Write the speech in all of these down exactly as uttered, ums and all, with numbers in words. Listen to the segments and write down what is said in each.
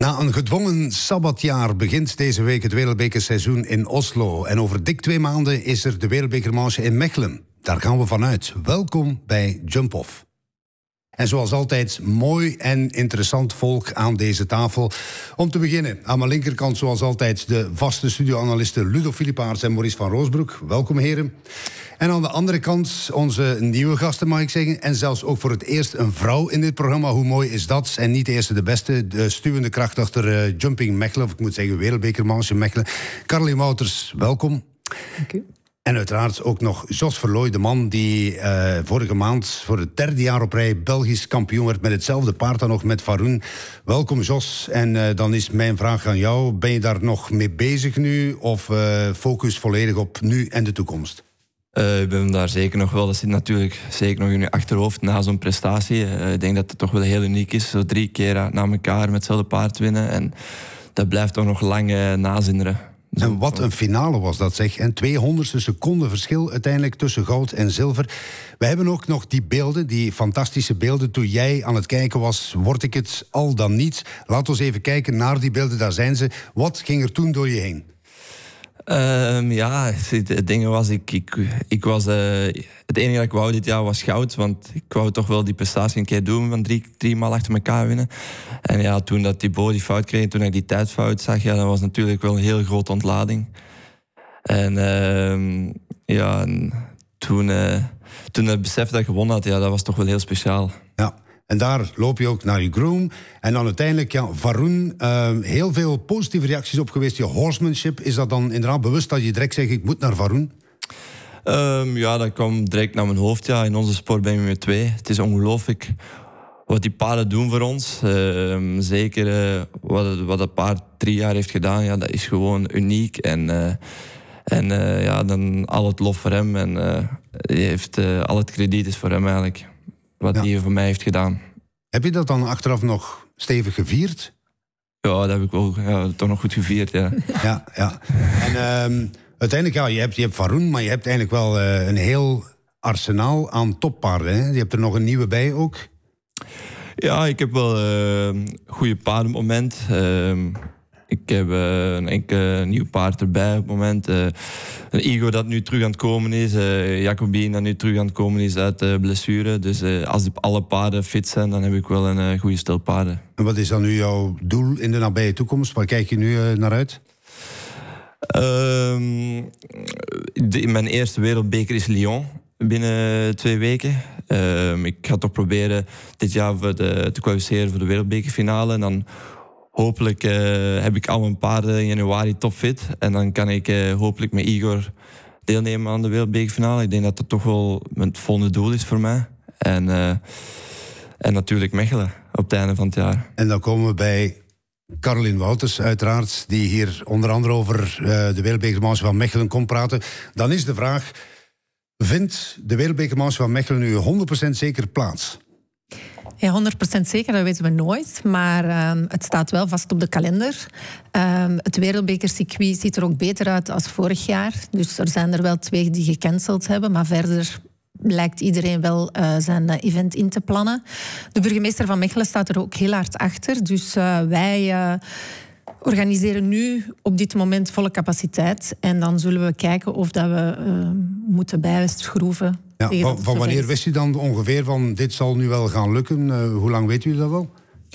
Na een gedwongen sabbatjaar begint deze week het wereldbekerseizoen in Oslo. En over dik twee maanden is er de wereldbekermanche in Mechelen. Daar gaan we vanuit. Welkom bij Jump Off. En zoals altijd mooi en interessant volk aan deze tafel. Om te beginnen, aan mijn linkerkant zoals altijd de vaste studioanalisten Ludo Filipaerts en Maurice van Roosbroek. Welkom heren. En aan de andere kant onze nieuwe gasten, mag ik zeggen. En zelfs ook voor het eerst een vrouw in dit programma. Hoe mooi is dat? En niet de eerste de beste. De stuwende kracht achter uh, Jumping Mechelen. Of ik moet zeggen wereldbekermanche Mechelen. Caroline Wouters, welkom. Dank u. En uiteraard ook nog Jos Verlooy, de man die uh, vorige maand voor het derde jaar op rij Belgisch kampioen werd met hetzelfde paard dan nog met Varun. Welkom Jos. En uh, dan is mijn vraag aan jou. Ben je daar nog mee bezig nu? Of uh, focus volledig op nu en de toekomst? Uh, ik ben daar zeker nog wel. Dat zit natuurlijk zeker nog in je achterhoofd na zo'n prestatie. Uh, ik denk dat het toch wel heel uniek is. Zo drie keer na elkaar met hetzelfde paard winnen. En dat blijft toch nog lang uh, nazinderen. Zo. En wat een finale was dat, zeg. En tweehonderdste seconde verschil uiteindelijk tussen goud en zilver. We hebben ook nog die beelden, die fantastische beelden. Toen jij aan het kijken was, word ik het al dan niet? Laat ons even kijken naar die beelden, daar zijn ze. Wat ging er toen door je heen? Um, ja, het ding was, ik, ik, ik was uh, het enige dat ik wou dit jaar was goud. Want ik wou toch wel die prestatie een keer doen van drie, drie maal achter elkaar winnen. En ja, toen dat die Bo die fout kreeg, toen ik die tijdfout zag, ja, dat was natuurlijk wel een heel grote ontlading. En uh, ja, en toen, uh, toen het besef dat ik gewonnen had, ja, dat was toch wel heel speciaal. Ja. En daar loop je ook naar je groom. En dan uiteindelijk, ja, Varun, uh, heel veel positieve reacties op geweest. Je horsemanship, is dat dan inderdaad bewust dat je direct zegt, ik moet naar Varun? Um, ja, dat kwam direct naar mijn hoofd. Ja. In onze sport ben je met twee. Het is ongelooflijk wat die paarden doen voor ons. Uh, zeker uh, wat, het, wat dat paard drie jaar heeft gedaan, ja, dat is gewoon uniek. En, uh, en uh, ja, dan al het lof voor hem. En uh, die heeft, uh, al het krediet is voor hem eigenlijk. Wat hij ja. voor mij heeft gedaan. Heb je dat dan achteraf nog stevig gevierd? Ja, dat heb ik wel ja, toch nog goed gevierd, ja. ja, ja. En um, uiteindelijk, ja, je hebt, je hebt Varun, maar je hebt eigenlijk wel uh, een heel arsenaal aan toppaarden. Hè? Je hebt er nog een nieuwe bij ook. Ja, ik heb wel uh, goede paarden op het moment. Uh, Ik heb uh, een enkel nieuw paard erbij op het moment. Uh, een Igor dat nu terug aan het komen is. Uh, Jacobin dat nu terug aan het komen is uit uh, blessure. Dus uh, als de, alle paarden fit zijn, dan heb ik wel een uh, goede stel paarden. En wat is dan nu jouw doel in de nabije toekomst? Waar kijk je nu uh, naar uit? Uh, de, mijn eerste wereldbeker is Lyon. Binnen twee weken. Uh, ik ga toch proberen dit jaar voor de, te kwalificeren voor de wereldbekerfinale. En dan hopelijk uh, heb ik al mijn paarden in januari topfit. En dan kan ik uh, hopelijk met Igor deelnemen aan de wereldbekerfinale. Ik denk dat dat toch wel het volgende doel is voor mij. En, uh, en natuurlijk Mechelen op het einde van het jaar. En dan komen we bij Caroline Wouters uiteraard, die hier onder andere over uh, de wereldbekermanche van Mechelen komt praten. Dan is de vraag, vindt de wereldbekermanche van Mechelen nu honderd procent zeker plaats? Ja, honderd procent zeker, dat weten we nooit. Maar uh, het staat wel vast op de kalender. Uh, het wereldbekercircuit ziet er ook beter uit als vorig jaar. Dus er zijn er wel twee die gecanceld hebben. Maar verder lijkt iedereen wel uh, zijn event in te plannen. De burgemeester van Mechelen staat er ook heel hard achter. Dus uh, wij uh, organiseren nu op dit moment volle capaciteit. En dan zullen we kijken of dat we uh, moeten bijschroeven. Ja, van, van wanneer wist u dan ongeveer van dit zal nu wel gaan lukken? Uh, hoe lang weet u dat wel?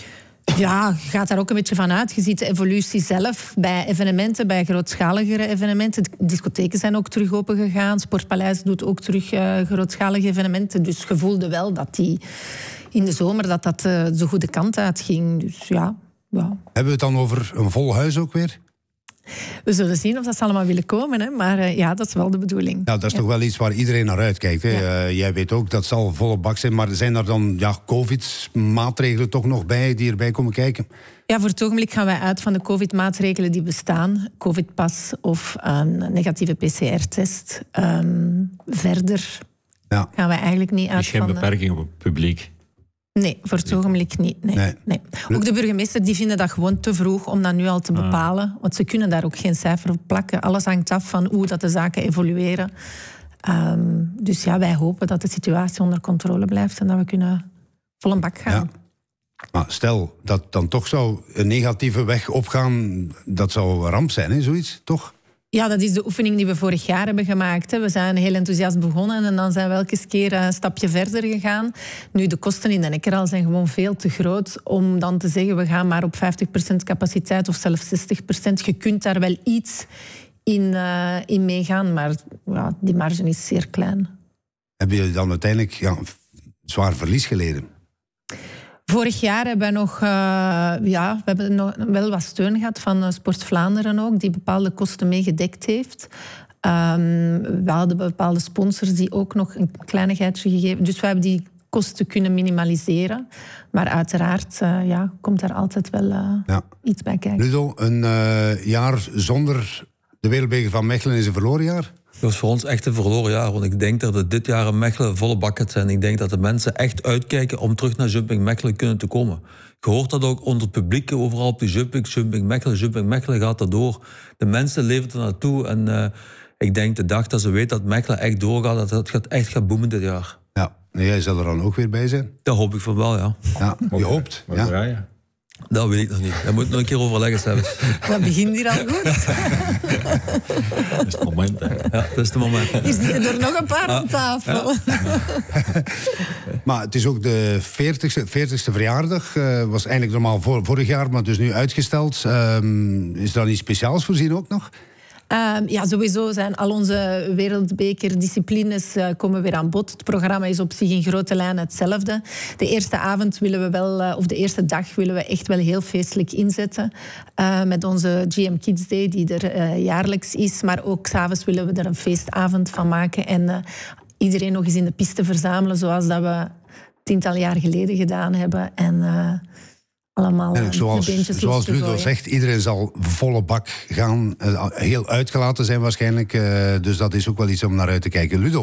Ja, je gaat daar ook een beetje van uit. Je ziet de evolutie zelf bij evenementen, bij grootschaligere evenementen. De discotheken zijn ook terug open gegaan. Sportpaleis doet ook terug uh, grootschalige evenementen. Dus je voelde wel dat die in de zomer dat dat uh, de goede kant uitging. Dus ja, ja. Hebben we het dan over een vol huis ook weer? We zullen zien of dat ze allemaal willen komen, hè? Maar uh, ja, dat is wel de bedoeling. Nou, dat is ja. toch wel iets waar iedereen naar uitkijkt. Hè? Ja. Uh, jij weet ook, dat zal volle bak zijn. Maar zijn er dan ja, covid-maatregelen toch nog bij die erbij komen kijken? Ja, voor het ogenblik gaan wij uit van de covid-maatregelen die bestaan. Covid-pas of een negatieve P C R-test. Um, verder ja. gaan wij eigenlijk niet uit is geen van... beperking op het publiek? Nee, voor het ogenblik niet. Nee. Nee. Nee. Ook de burgemeester die vinden dat gewoon te vroeg om dat nu al te bepalen. Want ze kunnen daar ook geen cijfer op plakken. Alles hangt af van hoe dat de zaken evolueren. Um, dus ja, wij hopen dat de situatie onder controle blijft en dat we kunnen vol een bak gaan. Ja. Maar stel dat dan toch zou een negatieve weg opgaan, dat zou een ramp zijn, hè, zoiets, toch? Ja, dat is de oefening die we vorig jaar hebben gemaakt. Hè. We zijn heel enthousiast begonnen en dan zijn we elke keer een stapje verder gegaan. Nu, de kosten in de Nekkeral zijn gewoon veel te groot om dan te zeggen we gaan maar op vijftig procent capaciteit of zelfs zestig procent. Je kunt daar wel iets in, uh, in meegaan, maar ja, die marge is zeer klein. Hebben jullie dan uiteindelijk ja, zwaar verlies geleden? Vorig jaar hebben we nog, uh, ja, we hebben nog wel wat steun gehad van uh, Sport Vlaanderen ook, die bepaalde kosten meegedekt heeft. Um, we hadden bepaalde sponsors die ook nog een kleinigheidje gegeven. Dus we hebben die kosten kunnen minimaliseren. Maar uiteraard uh, ja, komt daar altijd wel uh, ja. iets bij kijken. Ludo, een uh, jaar zonder de Wereldbeker van Mechelen is een verloren jaar? Dat was voor ons echt een verloren jaar. Want ik denk dat het dit jaar in Mechelen volle bak gaat zijn. Ik denk dat de mensen echt uitkijken om terug naar Jumping Mechelen kunnen te komen. Je hoort dat ook onder het publiek, overal op de Jumping, Jumping Mechelen, Jumping Mechelen gaat dat door. De mensen leven er naartoe. En uh, ik denk de dag dat ze weten dat Mechelen echt doorgaat, dat het gaat echt gaat boomen dit jaar. Ja, en jij zal er dan ook weer bij zijn? Dat hoop ik van wel, ja. Ja, je hoopt. Ja. Ja. Dat weet ik nog niet. Daar moet ik nog een keer overleggen zelfs. Dat begint hier al goed. Dat is het moment, hè. Ja, dat is het moment. Hier zitten er nog een paar aan tafel. Ja. Maar het is ook de veertigste, veertigste verjaardag. Uh, was eigenlijk normaal vor, vorig jaar, maar dus nu uitgesteld. Um, is er dan iets speciaals voorzien ook nog? Uh, ja, sowieso zijn al onze wereldbekerdisciplines uh, komen weer aan bod. Het programma is op zich in grote lijnen hetzelfde. De eerste avond willen we wel, uh, of de eerste dag willen we echt wel heel feestelijk inzetten. Uh, met onze G M Kids Day, die er uh, jaarlijks is. Maar ook 's avonds willen we er een feestavond van maken. En uh, iedereen nog eens in de piste verzamelen, zoals dat we tientallen jaar geleden gedaan hebben. En... Uh, allemaal en zoals, zoals Ludo zegt, iedereen zal volle bak gaan. Uh, heel uitgelaten zijn waarschijnlijk. Uh, dus dat is ook wel iets om naar uit te kijken. Ludo,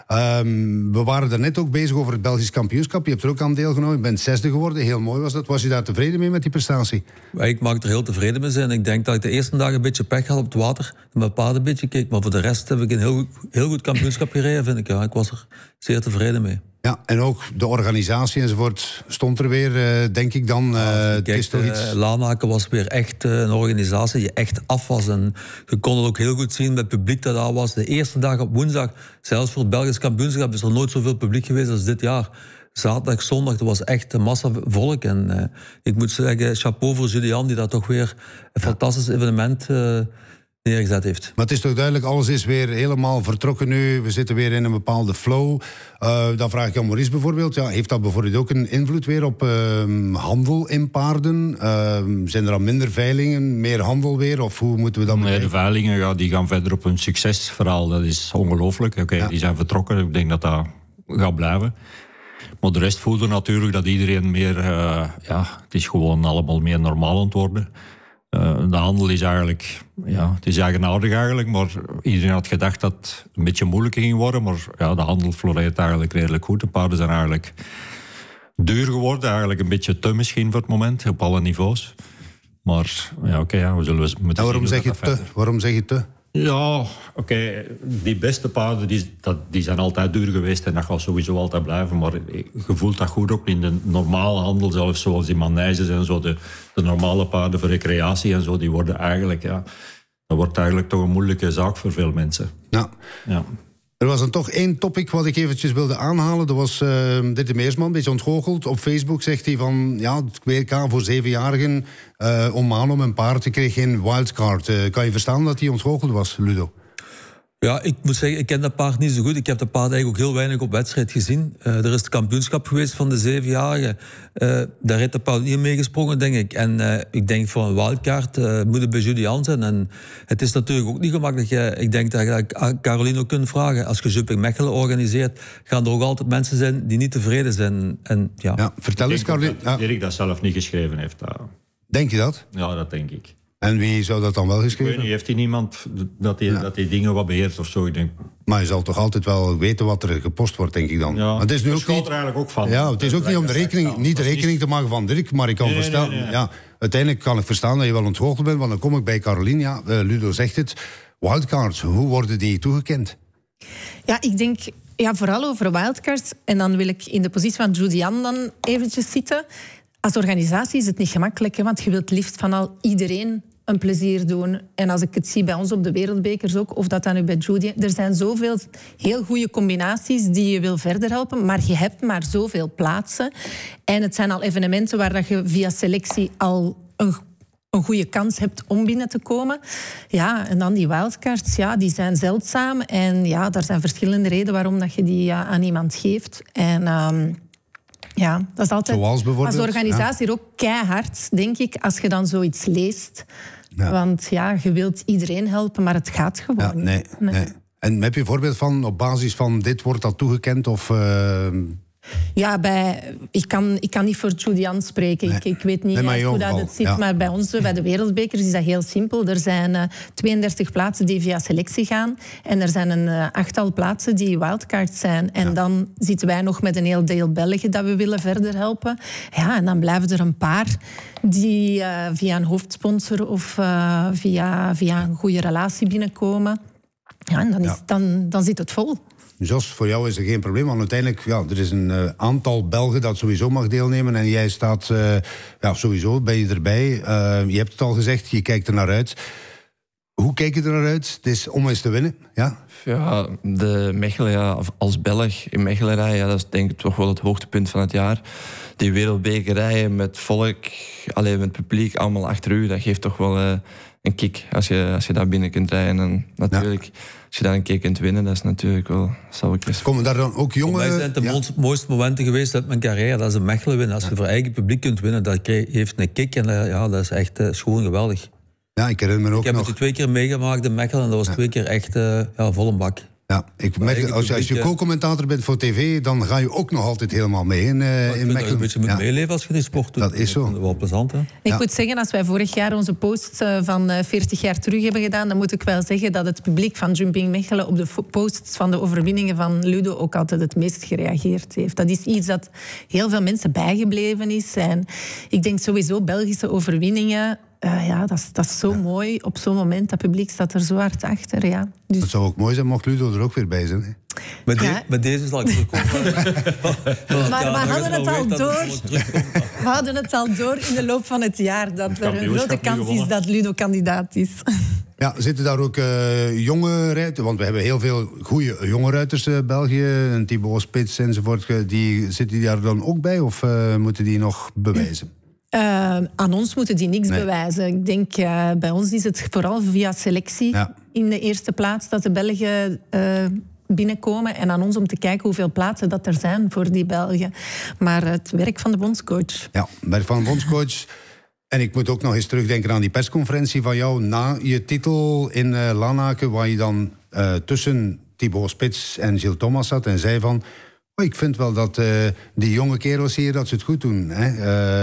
um, we waren daarnet ook bezig over het Belgisch kampioenschap. Je hebt er ook aan deelgenomen. Je bent zesde geworden. Heel mooi was dat. Was je daar tevreden mee met die prestatie? Ik mag er heel tevreden mee zijn. Ik denk dat ik de eerste dag een beetje pech had op het water. Mijn paard een beetje keek. Maar voor de rest heb ik een heel, heel goed kampioenschap gereden, vind ik. Ja, ik was er zeer tevreden mee. Ja, en ook de organisatie enzovoort stond er weer, uh, denk ik dan. Uh, ja, kijk, is toch iets... uh, Lanaken was weer echt uh, een organisatie die echt af was. En je kon het ook heel goed zien met het publiek dat daar was. De eerste dag op woensdag, zelfs voor het Belgisch kampioenschap, is er nooit zoveel publiek geweest als dit jaar. Zaterdag, zondag, er was echt een massa volk. En uh, ik moet zeggen, chapeau voor Julian, die dat toch weer een fantastisch evenement... Uh, neergezet heeft. Maar het is toch duidelijk, alles is weer helemaal vertrokken nu. We zitten weer in een bepaalde flow. Uh, dan vraag ik aan Maurice bijvoorbeeld. Ja, heeft dat bijvoorbeeld ook een invloed weer op uh, handel in paarden? Uh, zijn er dan minder veilingen, meer handel weer? Of hoe moeten we dat bekijken? Nee, de veilingen ja, die gaan verder op een succesverhaal. Dat is ongelooflijk. Oké, okay, ja. Die zijn vertrokken. Ik denk dat dat gaat blijven. Maar de rest voelde natuurlijk dat iedereen meer... Uh, ja, het is gewoon allemaal meer normaal aan het worden. Uh, de handel is eigenlijk, ja, het is eigenaardig eigenlijk, maar iedereen had gedacht dat het een beetje moeilijker ging worden, maar ja, de handel floreert eigenlijk redelijk goed. De paarden zijn eigenlijk duur geworden, eigenlijk een beetje te misschien voor het moment, op alle niveaus. Maar ja, oké, okay, ja, we zullen moeten ja, waarom, zeg je te? waarom zeg je te? Ja, oké, okay. Die beste paarden die, dat, die zijn altijd duur geweest en dat gaat sowieso altijd blijven. Maar je voelt dat goed ook in de normale handel, zelfs zoals die manèges en zo. De, de normale paarden voor recreatie en zo, die worden eigenlijk, ja, dat wordt eigenlijk toch een moeilijke zaak voor veel mensen. Ja. Ja. Er was dan toch één topic wat ik eventjes wilde aanhalen. Dat was uh, Ditte Meersman, een beetje ontgoocheld. Op Facebook zegt hij van, ja, het W K voor zevenjarigen... Uh, om Mano, mijn paard, ik kreeg geen wildcard. Uh, kan je verstaan dat hij ontgoocheld was, Ludo? Ja, ik moet zeggen, ik ken dat paard niet zo goed. Ik heb dat paard eigenlijk ook heel weinig op wedstrijd gezien. Uh, er is het kampioenschap geweest van de zevenjarigen. Uh, daar heeft de paard niet meegesprongen, denk ik. En uh, ik denk voor een wildcard uh, moet het bij Julian zijn. En het is natuurlijk ook niet gemakkelijk. Uh, ik denk dat je Caroline ook kunt vragen. Als je Jumping Mechelen organiseert, gaan er ook altijd mensen zijn die niet tevreden zijn. En, ja. Ja, vertel eens, Caroline. Dat Dirk dat zelf niet geschreven heeft. Uh. Denk je dat? Ja, dat denk ik. En wie zou dat dan wel geschreven hebben? Heeft hij niemand dat hij, ja. dat hij dingen wat beheert of zo? Ik denk. Maar je zal toch altijd wel weten wat er gepost wordt, denk ik dan. Ja, maar het is nu ook niet, er eigenlijk ook van. Ja, het is ook niet om de rekening, niet de rekening te maken van Dirk, maar ik kan nee, verstaan... Nee, nee, nee. Ja, uiteindelijk kan ik verstaan dat je wel ontgoocheld bent, want dan kom ik bij Caroline. Ja, uh, Ludo zegt het. Wildcards, hoe worden die toegekend? Ja, ik denk... Ja, vooral over wildcards. En dan wil ik in de positie van Julian dan eventjes zitten... Als organisatie is het niet gemakkelijk, hè, want je wilt liefst van al iedereen een plezier doen. En als ik het zie bij ons op de wereldbekers ook, of dat dan nu bij Judy... Er zijn zoveel heel goede combinaties die je wil verder helpen, maar je hebt maar zoveel plaatsen. En het zijn al evenementen waar dat je via selectie al een, een goede kans hebt om binnen te komen. Ja, en dan die wildcards, ja, die zijn zeldzaam. En ja, daar zijn verschillende redenen waarom dat je die ja, aan iemand geeft. En... Um, Ja, dat is altijd Zoals bijvoorbeeld, als organisatie ja. ook keihard, denk ik, als je dan zoiets leest. Ja. Want ja, je wilt iedereen helpen, maar het gaat gewoon ja, nee, nee. nee. En heb je een voorbeeld van, op basis van dit wordt dat toegekend? Of, uh... Ja, bij, ik, kan, ik kan niet voor Judy spreken. Nee. Ik, ik weet niet nee, hoe dat het zit. Ja. Maar bij ons, bij de wereldbekers, is dat heel simpel. Er zijn uh, tweeëndertig plaatsen die via selectie gaan. En er zijn een uh, achttal plaatsen die wildcards zijn. En ja. dan zitten wij nog met een heel deel Belgen dat we willen verder helpen. Ja, en dan blijven er een paar die uh, via een hoofdsponsor of uh, via, via een goede relatie binnenkomen. Ja, en dan, is, ja. dan, dan zit het vol. Jos, voor jou is er geen probleem, want uiteindelijk, ja, er is een uh, aantal Belgen dat sowieso mag deelnemen en jij staat, uh, ja, sowieso ben je erbij. Uh, je hebt het al gezegd, je kijkt er naar uit. Hoe kijk je er naar uit? Het is om eens te winnen, ja? Ja, de Mechelen, ja, als Belg in Mechelen rijden, ja, dat is denk ik toch wel het hoogtepunt van het jaar. Die wereldbeker rijden met volk, alleen met publiek, allemaal achter u, dat geeft toch wel uh, een kick als je, als je daar binnen kunt rijden. En natuurlijk... Ja. Als je daar een keer kunt winnen, dat is natuurlijk wel... Zal ik eens... Komen daar dan ook jonge... Voor mij zijn het de ja. mooiste momenten geweest uit mijn carrière. Dat is een Mechelen winnen. Als je ja. voor eigen publiek kunt winnen, dat heeft een kick. En uh, ja, dat is echt uh, schoon geweldig. Ja, ik herinner me ook Ik heb nog... het twee keer meegemaakt in Mechelen. En dat was ja. twee keer echt uh, ja, vol een bak. Ja, ik merk, als, je, als je co-commentator bent voor tv, dan ga je ook nog altijd helemaal mee in, uh, in Mechelen. Een beetje moet ja. meeleven als je die sport doet. Dat is zo. Dat is wel plezant, hè? Ik ja. moet zeggen, als wij vorig jaar onze post van veertig jaar terug hebben gedaan, dan moet ik wel zeggen dat het publiek van Jumping Mechelen op de posts van de overwinningen van Ludo ook altijd het meest gereageerd heeft. Dat is iets dat heel veel mensen bijgebleven is. En ik denk sowieso Belgische overwinningen... Uh, ja, dat is, dat is zo ja. mooi. Op zo'n moment, dat publiek staat er zo hard achter. Ja. Dus... Het zou ook mooi zijn mocht Ludo er ook weer bij zijn. Hè? Met, de, ja. met deze zal ik terugkomen. Maar we hadden het al door. We hadden het al door in de loop van het jaar dat er een grote kans is dat Ludo kandidaat is. Ja, zitten daar ook uh, jonge ruiters? Want we hebben heel veel goede jonge ruiters, uh, België, en Thibaut Spits enzovoort. Die, zitten die daar dan ook bij of uh, moeten die nog bewijzen? Uh, aan ons moeten die niks nee. bewijzen. Ik denk, uh, bij ons is het vooral via selectie ja. in de eerste plaats dat de Belgen uh, binnenkomen. En aan ons om te kijken hoeveel plaatsen dat er zijn voor die Belgen. Maar het werk van de bondscoach. Ja, het werk van de bondscoach. En ik moet ook nog eens terugdenken aan die persconferentie van jou na je titel in uh, Lanaken, waar je dan uh, tussen Thibaut Spits en Gilles Thomas zat en zei van... Ik vind wel dat uh, die jonge kerels hier dat ze het goed doen. Hè?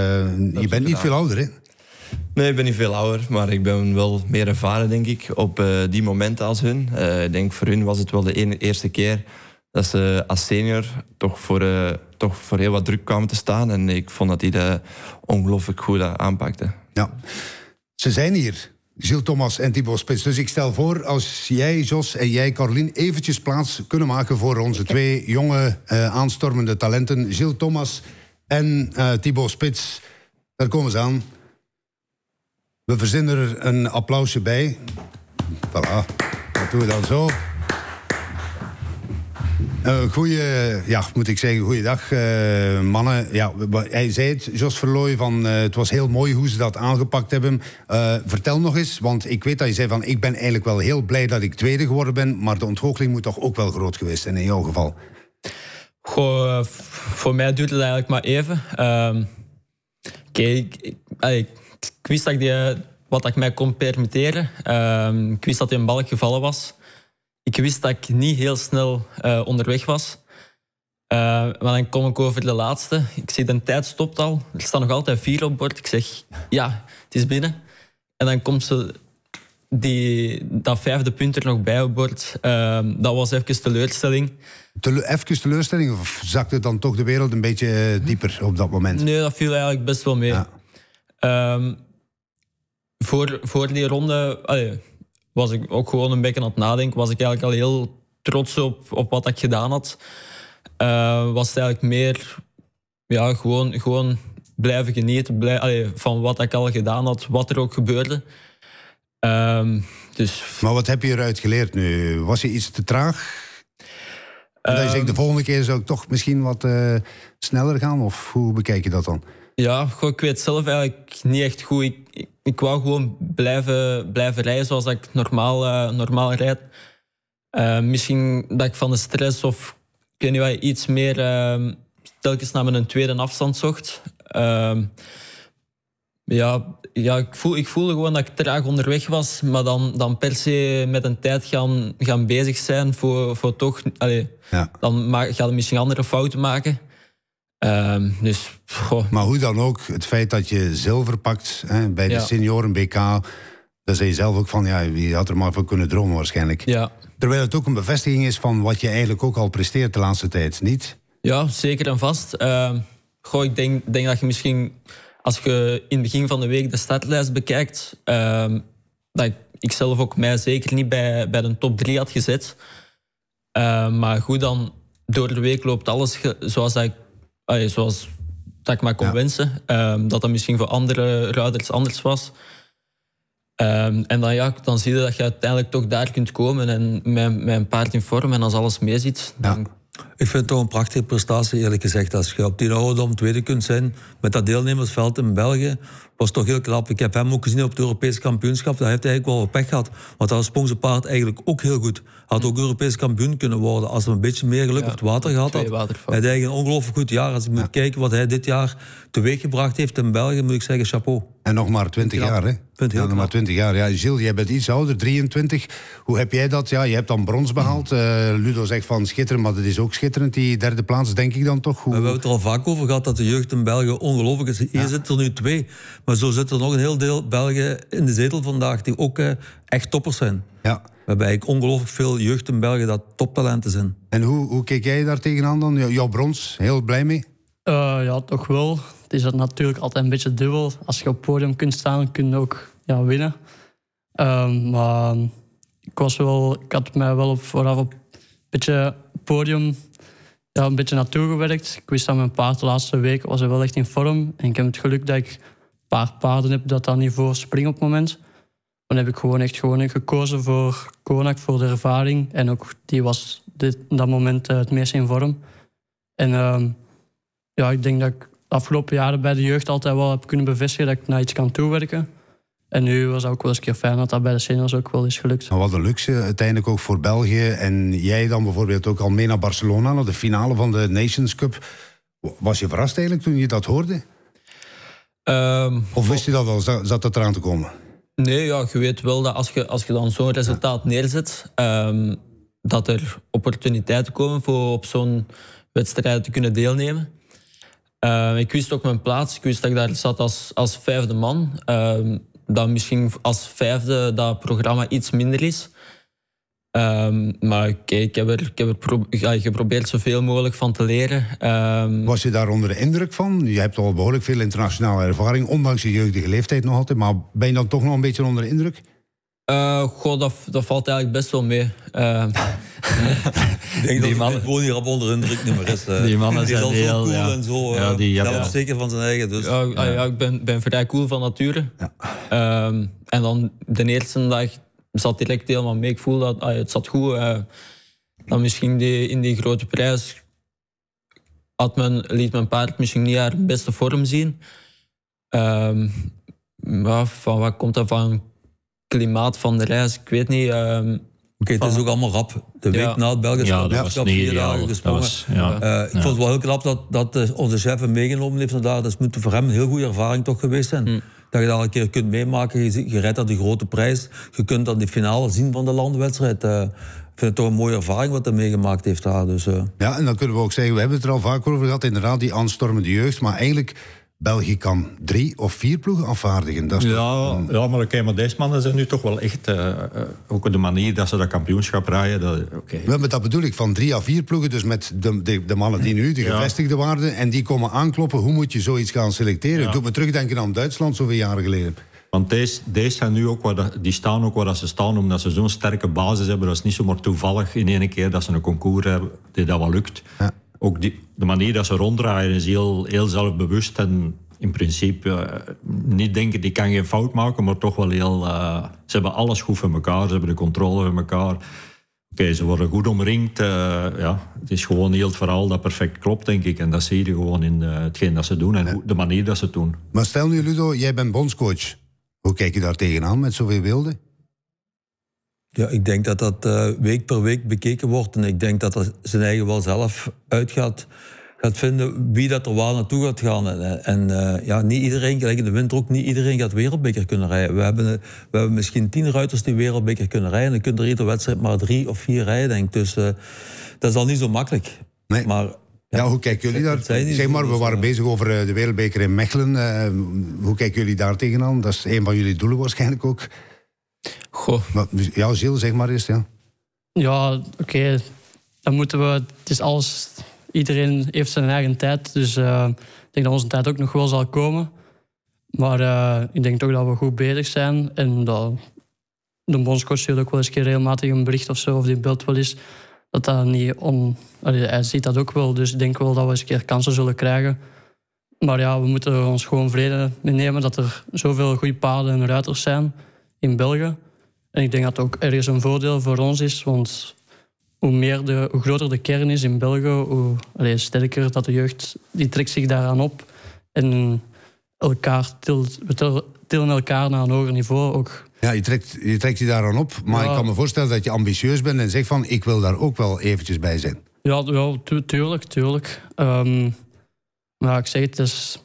Uh, je bent niet veel ouder, hè? Nee, ik ben niet veel ouder, maar ik ben wel meer ervaren, denk ik, op uh, die momenten als hun. Uh, ik denk voor hun was het wel de ene, eerste keer dat ze als senior toch voor, uh, toch voor heel wat druk kwamen te staan. En ik vond dat die dat ongelooflijk goed aanpakten. Ja, ze zijn hier. Gilles Thomas en Thibaut Spits. Dus ik stel voor, als jij, Jos en jij, Carolien, eventjes plaats kunnen maken voor onze twee jonge uh, aanstormende talenten. Gilles Thomas en uh, Thibaut Spits. Daar komen ze aan. We verzinnen er een applausje bij. Voilà, dat doen we dan zo. Uh, goeie, ja, moet ik zeggen, goeiedag, uh, mannen. Ja, hij zei het, Jos Verlooy, van uh, het was heel mooi hoe ze dat aangepakt hebben. Uh, vertel nog eens, want ik weet dat je zei van ik ben eigenlijk wel heel blij dat ik tweede geworden ben, maar de ontgoocheling moet toch ook wel groot geweest zijn in jouw geval? Goh, uh, voor mij duurt het eigenlijk maar even. Uh, Oké, ik, ik, ik, ik wist dat ik die, wat ik mij kon permitteren. Uh, ik wist dat hij een balk gevallen was. Ik wist dat ik niet heel snel uh, onderweg was. Uh, maar dan kom ik over de laatste. Ik zie de tijd stopt al. Er staat nog altijd vier op bord. Ik zeg, ja, het is binnen. En dan komt ze die, dat vijfde punt er nog bij op bord. Uh, dat was even teleurstelling. Tele- even teleurstelling? Of zakte dan toch de wereld een beetje dieper op dat moment? Nee, dat viel eigenlijk best wel mee. Ja. Um, voor, voor die ronde... Allee, was ik ook gewoon een beetje aan het nadenken. Was ik eigenlijk al heel trots op, op wat ik gedaan had. Uh, was het eigenlijk meer... Ja, gewoon, gewoon blijven genieten blij, allee, van wat ik al gedaan had, wat er ook gebeurde. Um, dus... Maar wat heb je eruit geleerd nu? Was je iets te traag? Um, dat je zegt, de volgende keer zou ik toch misschien wat uh, sneller gaan? Of hoe bekijk je dat dan? Ja, goh, ik weet zelf eigenlijk niet echt goed. Ik, ik, ik wou gewoon blijven, blijven rijden zoals ik normaal, uh, normaal rijd. Uh, misschien dat ik van de stress of ik weet niet wat, iets meer uh, telkens naar mijn tweede afstand zocht. Uh, ja, ja ik, voel, ik voelde gewoon dat ik traag onderweg was, maar dan, dan per se met een tijd gaan, gaan bezig zijn voor, voor toch... Allee, ja. Dan ma- ga je misschien andere fouten maken. Uh, dus, goh. Maar hoe dan ook, het feit dat je zilver pakt hè, bij de ja. senioren B K, daar zei je zelf ook van, ja, je had er maar van kunnen dromen waarschijnlijk. Ja. Terwijl het ook een bevestiging is van wat je eigenlijk ook al presteert de laatste tijd, niet? Ja, zeker en vast. Uh, goh, ik denk, denk dat je misschien, als je in het begin van de week de startlijst bekijkt, uh, dat ik, ik zelf ook mij zeker niet bij, bij de top drie had gezet. Uh, maar goed, dan door de week loopt alles ge, zoals dat ik Allee, zoals dat ik me kon ja. wensen. Um, dat dat misschien voor andere ruiters anders was. Um, en dan, ja, dan zie je dat je uiteindelijk toch daar kunt komen. En met, met een paard in vorm. En als alles mee zit. Ja. Dan... Ik vind het toch een prachtige prestatie, eerlijk gezegd. Als je op die ouderdom tweede kunt zijn met dat deelnemersveld in België, was toch heel knap. Ik heb hem ook gezien op het Europese kampioenschap. Daar heeft hij eigenlijk wel wat pech gehad. Want dat sprong zijn paard eigenlijk ook heel goed. Had ook Europees kampioen kunnen worden als hij een beetje meer geluk ja, op het water gehad had. Hij had eigenlijk een ongelooflijk goed jaar. Als ik ja. moet kijken wat hij dit jaar teweeggebracht heeft in België, moet ik zeggen chapeau. En nog maar twintig jaar, hè? Ja, nog maar twintig jaar. Ja, Gilles, jij bent iets ouder, drieëntwintig. Hoe heb jij dat? Ja, je hebt dan brons behaald. Uh, Ludo zegt van schitterend, maar dat is ook schitterend. Die derde plaats, denk ik dan toch? Hoe... We hebben het er al vaak over gehad dat de jeugd in België ongelooflijk is. Hier ja. zitten er nu twee. Maar zo zit er nog een heel deel België in de zetel vandaag die ook uh, echt toppers zijn. Ja. We hebben eigenlijk ongelooflijk veel jeugd in België dat toptalenten zijn. En hoe, hoe kijk jij daar tegenaan dan? Jouw brons, heel blij mee? Uh, ja, toch wel. Het is natuurlijk altijd een beetje dubbel. Als je op het podium kunt staan, kun je ook ja, winnen. Um, maar ik, was wel, ik had mij wel op, vooraf op een beetje podium ja, een beetje naartoe gewerkt. Ik wist dat mijn paard de laatste week was er wel echt in vorm. En ik heb het geluk dat ik een paar paarden heb dat dan niet voor springen op het moment. Dan heb ik gewoon echt gewoon gekozen voor Konak, voor de ervaring. En ook die was dit, op dat moment uh, het meest in vorm. En um, ja, ik denk dat ik de afgelopen jaren bij de jeugd altijd wel heb kunnen bevestigen dat ik naar iets kan toewerken. En nu was het ook wel eens een keer fijn dat dat bij de seniors ook wel is gelukt. Maar wat een luxe, uiteindelijk ook voor België. En jij dan bijvoorbeeld ook al mee naar Barcelona, naar de finale van de Nations Cup. Was je verrast eigenlijk toen je dat hoorde? Um, of wist je dat al? Zat dat eraan te komen? Nee, ja, je weet wel dat als je, als je dan zo'n resultaat neerzet, um, dat er opportuniteiten komen voor op zo'n wedstrijd te kunnen deelnemen. Uh, ik wist ook mijn plaats. Ik wist dat ik daar zat als, als vijfde man. Uh, dat misschien als vijfde dat programma iets minder is. Um, maar okay, ik heb er, ik heb er pro- ja, geprobeerd zoveel mogelijk van te leren. Um, Was je daar onder de indruk van? Je hebt al behoorlijk veel internationale ervaring, ondanks je jeugdige leeftijd nog altijd. Maar ben je dan toch nog een beetje onder de indruk? Uh, goh, dat, dat valt eigenlijk best wel mee. Uh, ik denk die dat mannen gewoon hier op onder indruk niet meer is. Uh. Die mannen die zijn heel cool ja. en zo. Ja, die, ja, zelf ja. zeker van zijn eigen. Dus. Ja, ja. ja, ik ben, ben vrij cool van nature. Ja. Um, en dan de eerste dag zat direct helemaal mee. Ik voelde dat ah, het zat goed. Uh, dan misschien die, in die grote prijs had men, liet mijn paard misschien niet haar beste vorm zien. Um, ja, van wat komt dat van? Klimaat van de reis, ik weet niet. Um, Oké, okay, het is ook allemaal rap. De week ja. na het Belgisch ja, dat was niet ideaal. Dat was, ja. uh, ik ja. vond het wel heel knap dat, dat onze chef hem meegenomen heeft vandaag. Dat moet voor hem een heel goede ervaring toch geweest zijn. Mm. Dat je dat al een keer kunt meemaken. Je, je rijdt dan die grote prijs. Je kunt dan die finale zien van de landwedstrijd. Uh, ik vind het toch een mooie ervaring wat hij meegemaakt heeft daar. Dus, uh. Ja, en dan kunnen we ook zeggen, we hebben het er al vaak over gehad. Inderdaad, die aanstormende jeugd. Maar eigenlijk... België kan drie of vier ploegen afvaardigen. Dat is ja, toch... ja, maar okay, maar deze mannen zijn nu toch wel echt... Uh, ook de manier dat ze dat kampioenschap rijden. Dat, okay. We hebben dat bedoel ik, van drie à vier ploegen. Dus met de, de, de mannen die nu, de ja. gevestigde waarden... en die komen aankloppen. Hoe moet je zoiets gaan selecteren? Ja. Ik doe me terugdenken aan Duitsland, zoveel jaren geleden. Want deze, deze zijn nu ook waar dat, die staan ook waar dat ze staan... omdat ze zo'n sterke basis hebben. Dat is niet zomaar toevallig in één keer dat ze een concours hebben... die dat wel lukt. Ja. Ook die, de manier dat ze ronddraaien is heel, heel zelfbewust. En in principe uh, niet denken, die kan geen fout maken, maar toch wel heel... Uh, ze hebben alles goed voor elkaar, ze hebben de controle voor elkaar. Oké, okay, ze worden goed omringd. Uh, ja, het is gewoon heel het verhaal dat perfect klopt, denk ik. En dat zie je gewoon in uh, hetgeen dat ze doen en ja. de manier dat ze het doen. Maar stel nu, Ludo, jij bent bondscoach. Hoe kijk je daar tegenaan met zoveel beelden? Ja, ik denk dat dat uh, week per week bekeken wordt. En ik denk dat dat zijn eigen wel zelf uit gaat, gaat vinden wie dat er waar naartoe gaat gaan. En, en uh, ja, niet iedereen, gelijk in de winter ook, niet iedereen gaat wereldbeker kunnen rijden. We hebben, we hebben misschien tien ruiters die wereldbeker kunnen rijden. En dan kunnen er iedere wedstrijd maar drie of vier rijden, denk ik. Dus uh, dat is al niet zo makkelijk. Nee. Maar... Ja, ja, hoe kijken jullie daar? Zeg maar, we waren bezig over de wereldbeker in Mechelen. Uh, hoe kijken jullie daar tegenaan? Dat is een van jullie doelen waarschijnlijk ook. Goh. Maar, ja, Gilles, zeg maar eens. Ja, ja oké. Okay. Dan moeten we... Het is alles... Iedereen heeft zijn eigen tijd. Dus uh, ik denk dat onze tijd ook nog wel zal komen. Maar uh, ik denk toch dat we goed bezig zijn. En dat de bondscoach stuurt ook wel eens regelmatig een bericht of zo, of die beeld wel is. Dat dat niet on... Allee, hij ziet dat ook wel, dus ik denk wel dat we eens een keer kansen zullen krijgen. Maar ja, we moeten ons gewoon vrede mee nemen dat er zoveel goede paarden en ruiters zijn in België. En ik denk dat het ook ergens een voordeel voor ons is, want hoe, meer de, hoe groter de kern is in België, hoe allee, sterker dat de jeugd, die trekt zich daaraan op. En elkaar tilt, we tillen elkaar naar een hoger niveau ook. Ja, je trekt, je trekt je daaraan op, maar ja. Ik kan me voorstellen dat je ambitieus bent en zegt van, ik wil daar ook wel eventjes bij zijn. Ja, ja tu- tuurlijk, tuurlijk. Um, maar ik zeg het, dus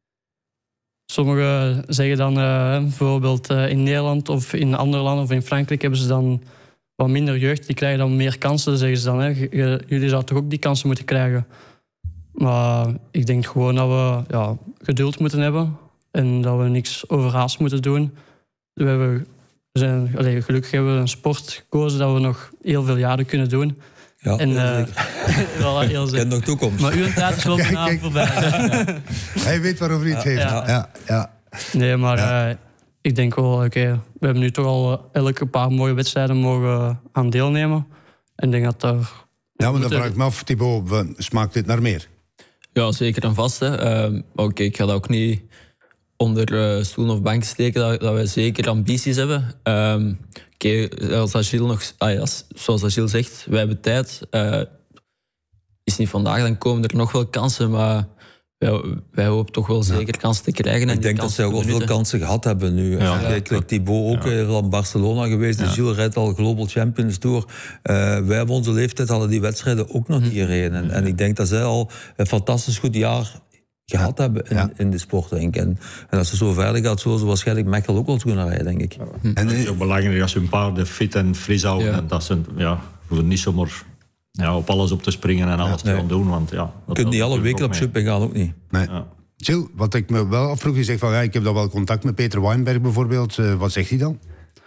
sommigen zeggen dan uh, bijvoorbeeld uh, in Nederland of in andere landen of in Frankrijk hebben ze dan wat minder jeugd, die krijgen dan meer kansen, zeggen ze dan. Hè. J- jullie zouden toch ook die kansen moeten krijgen. Maar ik denk gewoon dat we ja, geduld moeten hebben en dat we niks overhaast moeten doen. We hebben, we zijn, allez, gelukkig hebben we een sport gekozen dat we nog heel veel jaren kunnen doen. Ja, en, heel uh, zeker. voilà, heel zeker. En nog toekomst. Maar uw tijd is wel vanavond voorbij. Hij weet waarover hij het heeft. Ja. Ja, ja. Nee, maar ja. uh, ik denk wel, oké, okay, we hebben nu toch al elke paar mooie wedstrijden mogen aan deelnemen. En ik denk dat er... Ja, maar dan vraag ik me af, Thibaut, smaakt dit naar meer? Ja, zeker en vast. Hè. Uh, Oké, okay, ik ga dat ook niet onder uh, stoelen of banken steken, dat, dat wij zeker ambities hebben. Um, Oké, okay, als Agile nog, ah, als, zoals Agile zegt, wij hebben tijd. Uh, is niet vandaag, dan komen er nog wel kansen, maar wij, wij hopen toch wel zeker ja. kansen te krijgen. En ik denk dat ze ook al veel kansen gehad hebben nu. Ja. Kijk, ja. Thibaut ook ja. van Barcelona geweest, ja. Gilles rijdt al Global Champions Tour. Uh, wij hebben onze leeftijd hadden die wedstrijden ook nog niet gereden. En, en ik denk dat zij al een fantastisch goed jaar gehad hebben in, ja. in de sport, denk ik. En, en als ze zo verder gaat, zullen ze waarschijnlijk Mechelen ook wel kunnen rijden, denk ik. Ja. Hm. En het is ook belangrijk als hun paarden fit en fris houden. Ja. En dat ze ja, niet zomaar ja, op alles op te springen en alles ja, nee. te gaan doen. Want, ja, je kunt niet alle weken op Super gaan, ook niet. Nee. Ja. Jill, wat ik me wel afvroeg, je zegt van ja, ik heb dan wel contact met Peter Weinberg bijvoorbeeld. Uh, wat zegt hij dan?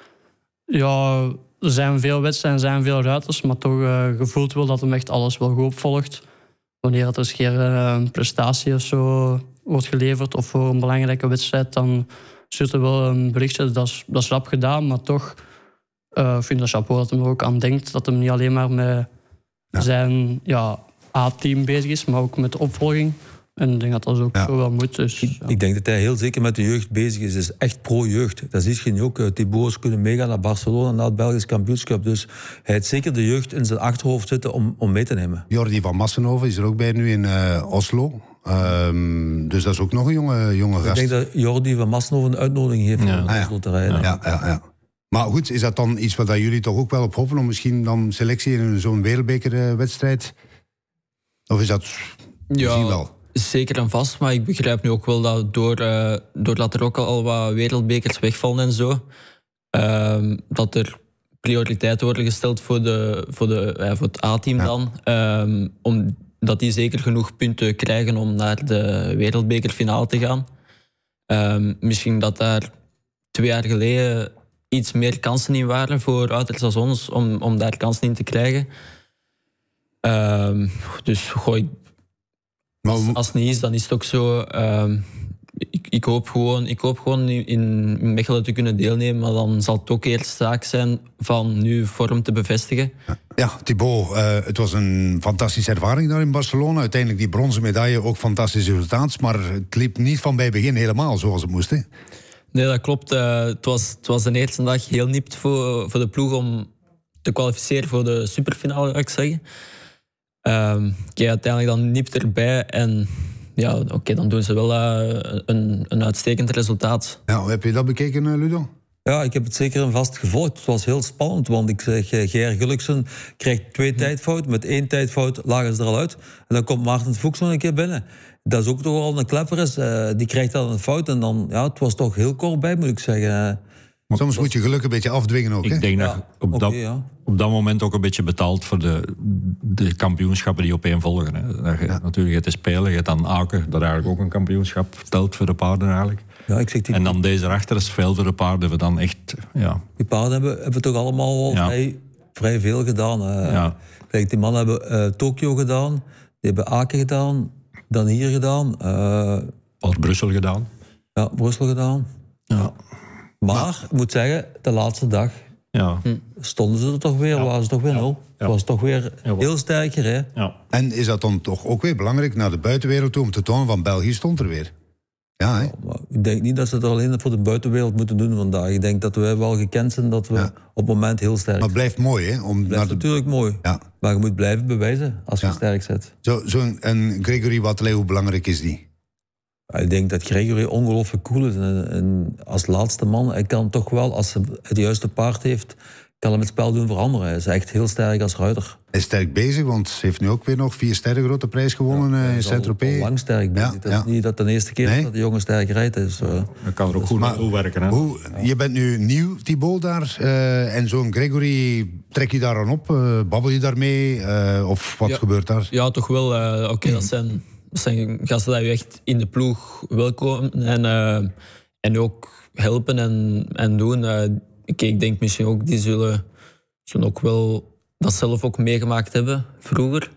Ja, er zijn veel wedstrijden, er zijn veel ruiters, maar toch uh, gevoeld wel dat hem echt alles wel goed opvolgt. Wanneer er eens een uh, prestatie of zo wordt geleverd of voor een belangrijke wedstrijd, dan stuurt er wel een berichtje. Dat is, dat is rap gedaan, maar toch uh, ik vind dat chapeau dat hij er ook aan denkt. Dat hij niet alleen maar met ja. zijn ja, A-team bezig is, maar ook met de opvolging. En ik denk dat dat ook ja. zo wel moet. Dus, ik, ja. ik denk dat hij heel zeker met de jeugd bezig is. Hij is echt pro-jeugd. Dat is geen ook. Thibaut kunnen meegaan naar Barcelona, naar het Belgisch kampioenschap. Dus hij heeft zeker de jeugd in zijn achterhoofd zitten om, om mee te nemen. Jordi van Massenhoven is er ook bij nu in uh, Oslo. Um, dus dat is ook nog een jonge, jonge gast. Ik denk dat Jordi van Massenhoven een uitnodiging heeft ja. om naar Oslo te rijden. Ja, ja, ja. Maar goed, is dat dan iets waar jullie toch ook wel op hopen om misschien dan selectie in zo'n wereldbekerwedstrijd? Of is dat misschien ja. wel? Zeker en vast, maar ik begrijp nu ook wel dat door, uh, doordat er ook al wat wereldbekers wegvallen en zo, uh, dat er prioriteiten worden gesteld voor, de, voor, de, uh, voor het A-team ja. dan. Uh, omdat die zeker genoeg punten krijgen om naar de wereldbekerfinale te gaan. Uh, misschien dat daar twee jaar geleden iets meer kansen in waren voor ruiters als ons, om, om daar kansen in te krijgen. Uh, dus gooi. Als, als het niet is, dan is het ook zo. Uh, ik, ik, hoop gewoon, ik hoop gewoon in Mechelen te kunnen deelnemen, maar dan zal het ook eerst zaak zijn van nu vorm te bevestigen. Ja, Thibaut, uh, het was een fantastische ervaring daar in Barcelona. Uiteindelijk die bronzen medaille, ook fantastische resultaat, maar het liep niet van bij begin helemaal zoals het moest, hè? Nee, dat klopt. Uh, het, was, het was de eerste dag heel nipt voor, voor de ploeg om te kwalificeren voor de superfinale, zou ik zeggen. Um, okay, uiteindelijk dan nipt erbij en ja, oké, okay, dan doen ze wel uh, een, een uitstekend resultaat. Ja, heb je dat bekeken, uh, Ludo? Ja, ik heb het zeker en vast gevolgd. Het was heel spannend, want ik zeg, G R Gulliksen krijgt twee tijdfouten. Met één tijdfout lagen ze er al uit. En dan komt Maarten Fuchs nog een keer binnen. Dat is ook toch wel een klepperes. Uh, die krijgt dan een fout. En dan, ja, het was toch heel kort bij, moet ik zeggen. Maar soms moet je geluk een beetje afdwingen ook, ik hè? denk ja, dat op, okay, dat, ja. op dat moment ook een beetje betaald voor de, de kampioenschappen die opeenvolgen. Hè. Dat je ja. natuurlijk het te spelen. Je hebt dan Aken, dat eigenlijk ook een kampioenschap telt voor de paarden eigenlijk. Ja, ik zeg die... En dan deze erachter is veel voor de paarden. Hebben dan echt, ja. Die paarden hebben, hebben toch allemaal wel ja. vrij, vrij veel gedaan. Uh, ja. Kijk, die mannen hebben uh, Tokio gedaan, die hebben Aken gedaan, dan hier gedaan. Uh, Of Brussel gedaan. Ja, Brussel gedaan. Ja. Ja. Maar, maar, ik moet zeggen, de laatste dag ja. stonden ze er toch weer, ja. waren ze toch weer nul. Ja. Het was toch weer ja, heel sterker, hè? Ja. En is dat dan toch ook weer belangrijk naar de buitenwereld toe om te tonen van België stond er weer? Ja, hè? Ja, maar ik denk niet dat ze het alleen voor de buitenwereld moeten doen vandaag. Ik denk dat wij wel gekend zijn dat we ja. op het moment heel sterk zijn. Maar het blijft mooi, hè? Om blijft naar de... natuurlijk mooi. Ja. Maar je moet blijven bewijzen als je ja. sterk zit. Zo, zo een Gregory Wathelet, hoe belangrijk is die? Ik denk dat Gregory ongelooflijk cool is. En, en als laatste man, hij kan toch wel, als hij het juiste paard heeft, kan hem het spel doen veranderen. Hij is echt heel sterk als ruiter. Hij is sterk bezig, want ze heeft nu ook weer nog vier sterren grote prijs gewonnen ja, in Saint-Tropez. Al lang sterk bezig. Ja, dat ja. is niet dat de eerste keer nee? dat de jongen sterk rijdt. Dus, uh, dat kan er ook goed naartoe werken. Hè? Hoe, je bent nu nieuw, Thibaut, daar. Uh, en zo'n Gregory, trek je daar aan op? Uh, babbel je daarmee? Uh, of wat ja, gebeurt daar? Ja, toch wel. Uh, Oké, okay, dat zijn... Dat zijn gasten die je echt in de ploeg welkomen en, uh, en ook helpen en, en doen. Uh, ik, ik denk misschien ook, die zullen, zullen ook wel dat zelf ook meegemaakt hebben vroeger.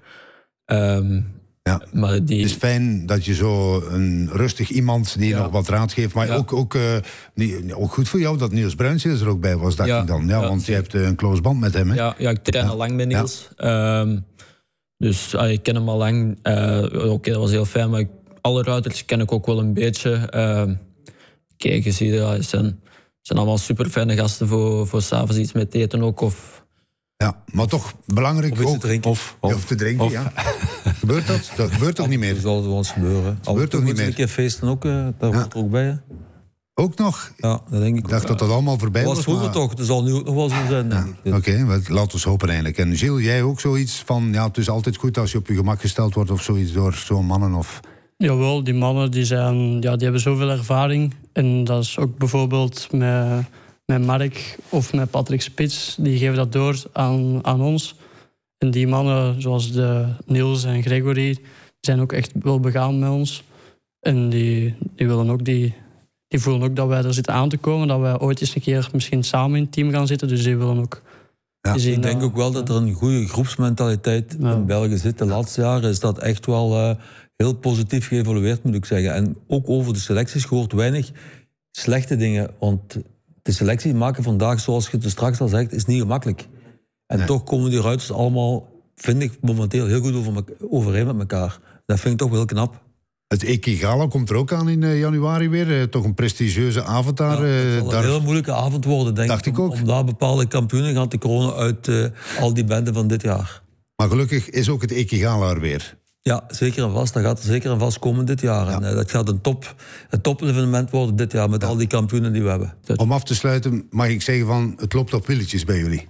Um, ja. maar die... Het is fijn dat je zo een rustig iemand die ja. nog wat raad geeft. Maar ja. ook, ook, uh, die, ook goed voor jou dat Niels Bruinseels er ook bij was, dacht ja. ik dan. Ja, ja, want je hebt uh, een close band met hem. Hè? Ja, ja, ik train ja. al lang met Niels. Ja. Um, Dus uh, ik ken hem al lang. Uh, Oké, okay, dat was heel fijn, maar ik, alle ruiters ken ik ook wel een beetje. Uh, Kijk, je ziet, ja, het zijn, zijn allemaal super fijne gasten voor, voor s'avonds iets met eten ook. Of... Ja, maar toch belangrijk of ook. Te drinken. Of, of, of te drinken, of, ja. Gebeurt dat? Dat gebeurt toch niet meer? Dat zal wel eens gebeuren. Dat gebeurt toch niet meer? Een keer feesten ook, uh, daar ja. hoort er ook bij. Hè? Ook nog? Ja, dat denk ik. Ik dacht ook, dat dat allemaal voorbij was. Dat was vroeger maar... toch, dat zal nu ook nog wel zo zijn, denk ja. ik. Oké, okay, laten we hopen eigenlijk. En Gilles, jij ook zoiets van, ja, het is altijd goed als je op je gemak gesteld wordt of zoiets door zo'n mannen of... Jawel, die mannen die zijn, ja, die hebben zoveel ervaring. En dat is ook bijvoorbeeld met, met Mark of met Patrick Spits, die geven dat door aan, aan ons. En die mannen, zoals de Niels en Gregory, zijn ook echt wel begaan met ons. En die, die willen ook die... Die voelen ook dat wij er zitten aan te komen, dat wij ooit eens een keer misschien samen in het team gaan zitten. Dus die willen ook... Ja, zien, ik denk uh, ook wel dat er een goede groepsmentaliteit ja. in België zit. De laatste jaren is dat echt wel uh, heel positief geëvolueerd, moet ik zeggen. En ook over de selecties gehoord weinig slechte dingen. Want de selectie maken vandaag, zoals je het straks al zegt, is niet gemakkelijk. En nee. toch komen die ruiters allemaal, vind ik, momenteel heel goed over me- overeen met elkaar. Dat vind ik toch wel heel knap. Het E K Gala komt er ook aan in uh, januari weer. Uh, toch een prestigieuze avond daar. Ja, het zal uh, een daar... heel moeilijke avond worden, denk Dacht ik. ik ook. Om, om daar bepaalde kampioenen gaan te kronen uit uh, al die benden van dit jaar. Maar gelukkig is ook het E K Gala er weer. Ja, zeker en vast. Dat gaat er zeker en vast komen dit jaar. Ja. En uh, dat gaat een top, een top-evenement worden dit jaar met ja. al die kampioenen die we hebben. Om af te sluiten mag ik zeggen van, het loopt op willetjes bij jullie.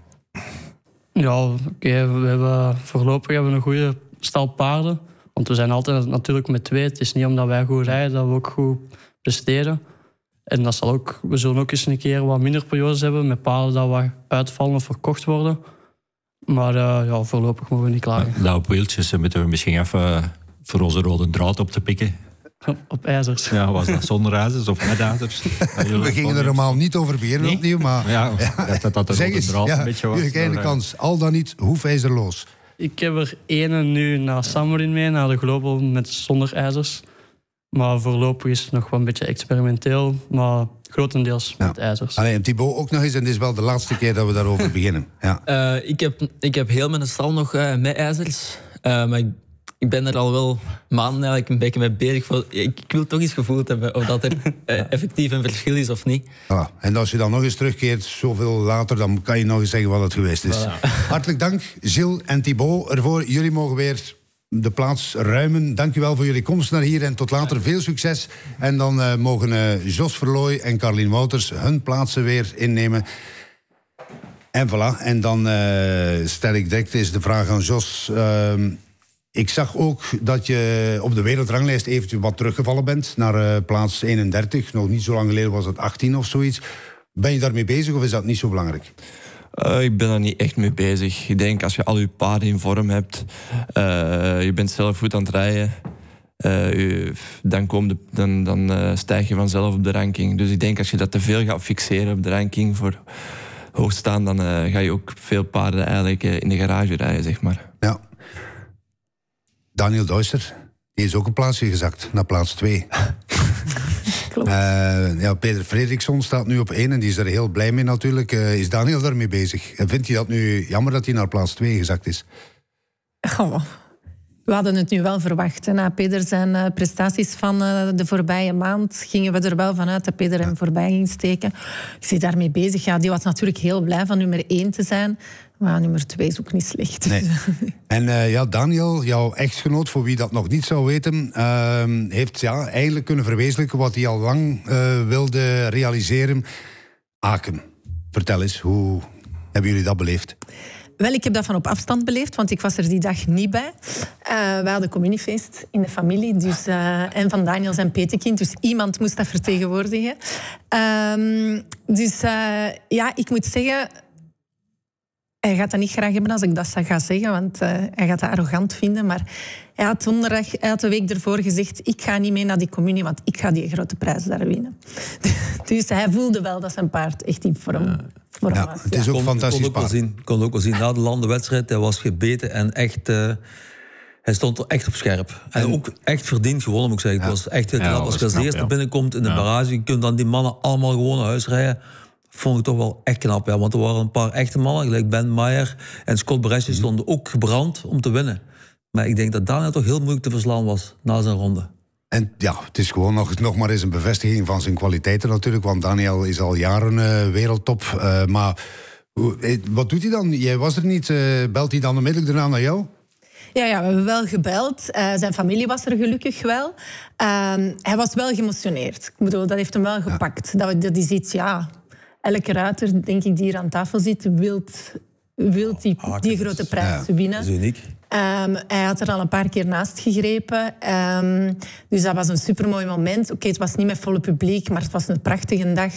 Ja, oké. Okay. We hebben voorlopig hebben we een goede stal paarden. Want we zijn altijd natuurlijk met twee. Het is niet omdat wij goed rijden dat we ook goed presteren. En dat zal ook, we zullen ook eens een keer wat minder periodes hebben met paarden dat wat uitvallen of verkocht worden. Maar uh, ja, voorlopig mogen we niet klagen. Nou, op wieltjes moeten we misschien even voor onze rode draad op te pikken. Op ijzers. Ja, was dat zonder ijzers of met ijzers? We gingen er normaal niet over beheer nee? opnieuw, maar... Ja, ja. dat dat de rode eens, draad ja, een beetje was. Jullie krijgen de kans, al dan niet hoefijzerloos. Ik heb er ene nu naar Samarin mee, naar de Global met zonder ijzers. Maar voorlopig is het nog wel een beetje experimenteel. Maar grotendeels Ja. met ijzers. Allee, en Thibaut ook nog eens, en dit is wel de laatste keer dat we daarover beginnen. Ja. Uh, ik, heb, ik heb heel mijn stal nog uh, met ijzers. Uh, maar ik, ik ben er al wel maanden eigenlijk een beetje mee bezig. Voor, ik, ik wil toch eens gevoeld hebben of dat er uh, effectief een verschil is of niet. Voilà. En als je dan nog eens terugkeert, zoveel later, dan kan je nog eens zeggen wat het geweest is. Voilà. Hartelijk dank, Gilles en Thibaut, ervoor. Jullie mogen weer de plaats ruimen. Dank u wel voor jullie komst naar hier en tot later. Veel succes. En dan uh, mogen uh, Jos Verlooy en Carlien Wouters hun plaatsen weer innemen. En voilà. En dan uh, stel ik direct eens de vraag aan Jos. Uh, ik zag ook dat je op de wereldranglijst eventueel wat teruggevallen bent naar uh, plaats eenendertig. Nog niet zo lang geleden was het achttien of zoiets. Ben je daarmee bezig of is dat niet zo belangrijk? Uh, ik ben daar niet echt mee bezig. Ik denk als je al je paarden in vorm hebt, uh, je bent zelf goed aan het rijden, uh, je, dan, kom de, dan, dan uh, stijg je vanzelf op de ranking. Dus ik denk als je dat te veel gaat fixeren op de ranking voor hoog staan, dan uh, ga je ook veel paarden eigenlijk uh, in de garage rijden, zeg maar. Ja. Daniel Duister, die is ook een plaatsje gezakt, naar plaats twee. Klopt. Uh, ja, Peter Fredriksson staat nu op één en die is er heel blij mee natuurlijk. Uh, is Daniel daarmee bezig? En vindt hij dat nu jammer dat hij naar plaats twee gezakt is? Oh, we hadden het nu wel verwacht. Na Peter zijn uh, prestaties van uh, de voorbije maand gingen we er wel vanuit dat Peter hem voorbij ging steken. Ik zit daarmee bezig. Ja, die was natuurlijk heel blij van nummer één te zijn. Maar nummer twee is ook niet slecht. Nee. En uh, ja, Daniel, jouw echtgenoot, voor wie dat nog niet zou weten, uh, heeft ja, eigenlijk kunnen verwezenlijken wat hij al lang uh, wilde realiseren. Aken. Vertel eens, hoe hebben jullie dat beleefd? Wel, ik heb dat van op afstand beleefd, want ik was er die dag niet bij. Uh, we hadden communiefeest in de familie, dus, uh, en van Daniel zijn petekind, dus iemand moest dat vertegenwoordigen. Uh, dus uh, ja, ik moet zeggen, hij gaat dat niet graag hebben als ik dat ga zeggen, want uh, hij gaat dat arrogant vinden. Maar hij had donderdag, hij had de week ervoor gezegd, ik ga niet mee naar die communie, want ik ga die grote prijs daar winnen. Dus hij voelde wel dat zijn paard echt in vorm, vorm Ja, was. het is ook kon, fantastisch kon ook wel paard. zien, kon ook wel zien. Na de landenwedstrijd, hij was gebeten en echt... Uh, hij stond er echt op scherp. En, en ook echt verdiend gewonnen, moet ik zeggen. Ja. Het was echt heel Ja, knap. dat Als je was als knap, eerste ja. binnenkomt in de Ja. barrage, je kunt dan die mannen allemaal gewoon naar huis rijden. Vond ik toch wel echt knap. Ja. Want er waren een paar echte mannen, gelijk Ben Maier en Scott Bresci, stonden ook gebrand om te winnen. Maar ik denk dat Daniel toch heel moeilijk te verslaan was na zijn ronde. En ja, het is gewoon nog, nog maar eens een bevestiging van zijn kwaliteiten natuurlijk, want Daniel is al jaren uh, wereldtop. Uh, maar hoe, eh, wat doet hij dan? Jij was er niet. Uh, belt hij dan onmiddellijk daarna naar jou? Ja, ja, we hebben wel gebeld. Uh, zijn familie was er gelukkig wel. Uh, hij was wel geëmotioneerd. Ik bedoel, dat heeft hem wel gepakt. Ja. Dat, dat is iets, ja... Elke ruiter, denk ik, die hier aan tafel zit, wil die, die grote prijs ja, winnen. Dat is uniek. Um, hij had er al een paar keer naast gegrepen. Um, dus dat was een supermooi moment. Oké, okay, het was niet met volle publiek, maar het was een prachtige dag.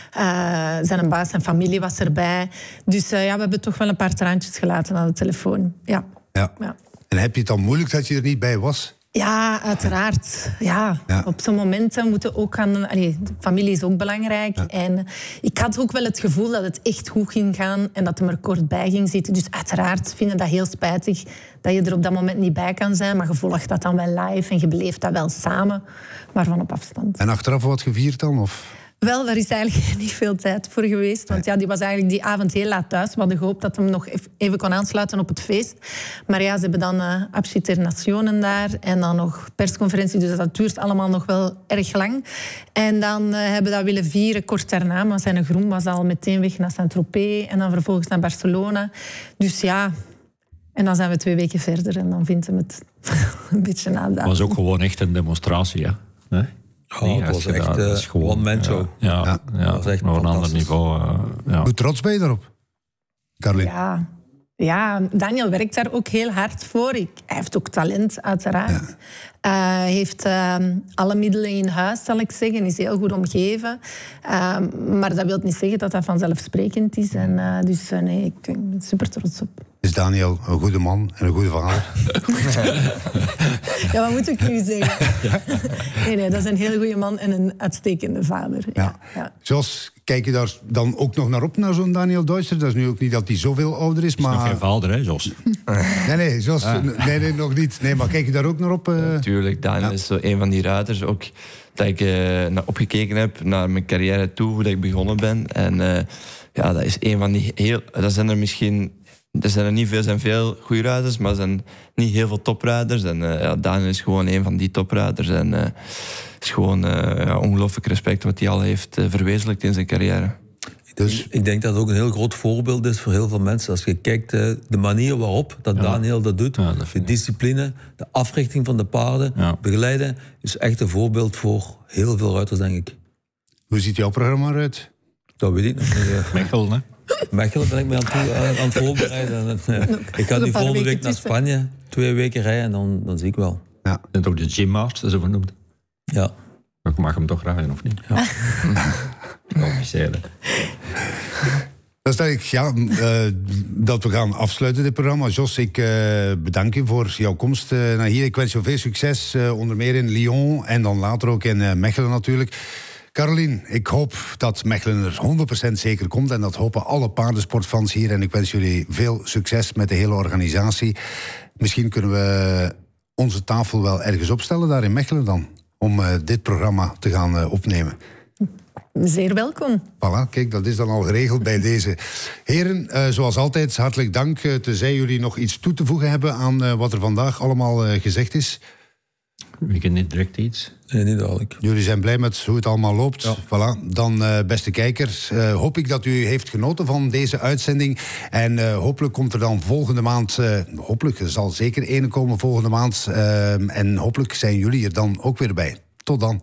Uh, zijn baas, zijn familie was erbij. Dus uh, ja, we hebben toch wel een paar traantjes gelaten aan de telefoon. Ja. Ja. Ja. En heb je het dan moeilijk dat je er niet bij was? Ja, uiteraard. Ja, ja. Op zo'n momenten moeten ook gaan... Allee, de familie is ook belangrijk. Ja. En ik had ook wel het gevoel dat het echt goed ging gaan en dat hij er kort bij ging zitten. Dus uiteraard vind ik dat heel spijtig dat je er op dat moment niet bij kan zijn. Maar je volgt dat dan wel live en je beleeft dat wel samen, maar van op afstand. En achteraf wat gevierd dan? Of? Wel, daar is eigenlijk niet veel tijd voor geweest. Want ja, die was eigenlijk die avond heel laat thuis. We hadden gehoopt dat hem nog even kon aansluiten op het feest. Maar ja, ze hebben dan uh, Abschied der Nationen daar. En dan nog persconferentie. Dus dat duurt allemaal nog wel erg lang. En dan uh, hebben we dat willen vieren kort daarna. Maar zijn groen was al meteen weg naar Saint-Tropez. En dan vervolgens naar Barcelona. Dus ja... En dan zijn we twee weken verder. En dan vindt hem het een beetje nadat. Het was ook gewoon echt een demonstratie, ja. Nee? Ja, het was echt uh, gewoon, one-man show. Ja, ja, Ja. ja, Dat was echt op een ander niveau. Uh, ja. Hoe trots ben je daarop, Carlien? Ja. Ja, Daniel werkt daar ook heel hard voor. Ik, hij heeft ook talent, uiteraard. Hij uh, heeft uh, alle middelen in huis, zal ik zeggen. Is heel goed omgeven. Uh, maar dat wil niet zeggen dat dat vanzelfsprekend is. En, uh, dus uh, nee, ik ben super trots op. Is Daniel een goede man en een goede vader? Ja, wat moet ik nu zeggen? Nee, nee, dat is een heel goede man en een uitstekende vader. Ja. Ja. Ja. Jos, kijk je daar dan ook nog naar op, naar zo'n Daniel Duister? Dat is nu ook niet dat hij zoveel ouder is, maar... Nog geen vader, hè, Jos? Nee, nee, zoals, Ah. nee, nee, nog niet. Nee, maar kijk je daar ook naar op? Uh... Tuurlijk, Daniel Ja. is zo een van die ruiters ook dat ik uh, naar opgekeken heb naar mijn carrière toe, hoe dat ik begonnen ben. En uh, ja, dat is een van die heel... Dat zijn er misschien... Er zijn er niet veel, er zijn veel goede ruiters, maar er zijn niet heel veel topruiters. En uh, ja, Daniel is gewoon een van die topruiters. En uh, is gewoon uh, ja, ongelooflijk respect wat hij al heeft uh, verwezenlijkt in zijn carrière. Dus ik denk dat het ook een heel groot voorbeeld is voor heel veel mensen. Als je kijkt uh, de manier waarop dat Ja. Daniel dat doet, Ja, dat de vind ik. discipline, de africhting van de paarden, Ja. begeleiden, is echt een voorbeeld voor heel veel ruiters, denk ik. Hoe ziet jouw programma eruit? Dat weet ik nog niet. uh, Mechelen, hè? Mechelen ben ik me aan, toe, aan, aan het voorbereiden. En, uh, ik ga Een nu paar volgende weken week naar tussen. Spanje, twee weken rijden en dan, dan zie ik wel. Ja. Dat is ook de Gym Master, zo vernoemd. Ja. Ik mag hem toch rijden, of niet? Ja. Officiële. Dan stel ik ja, uh, dat we gaan afsluiten dit programma. Jos, ik uh, bedank je voor jouw komst uh, naar hier. Ik wens je veel succes, uh, onder meer in Lyon en dan later ook in uh, Mechelen natuurlijk. Caroline, ik hoop dat Mechelen er honderd procent zeker komt en dat hopen alle paardensportfans hier. En ik wens jullie veel succes met de hele organisatie. Misschien kunnen we onze tafel wel ergens opstellen daar in Mechelen dan, om uh, dit programma te gaan uh, opnemen. Zeer welkom. Voilà, kijk, dat is dan al geregeld bij deze. Heren, uh, zoals altijd, hartelijk dank. Uh, tenzij jullie nog iets toe te voegen hebben aan uh, wat er vandaag allemaal uh, gezegd is. We kunnen niet direct iets. Nee, niet duidelijk. Jullie zijn blij met hoe het allemaal loopt. Ja. Voilà. Dan, uh, beste kijkers, uh, hoop ik dat u heeft genoten van deze uitzending. En uh, hopelijk komt er dan volgende maand... Uh, hopelijk, er zal zeker ene komen volgende maand. Uh, en hopelijk zijn jullie er dan ook weer bij. Tot dan.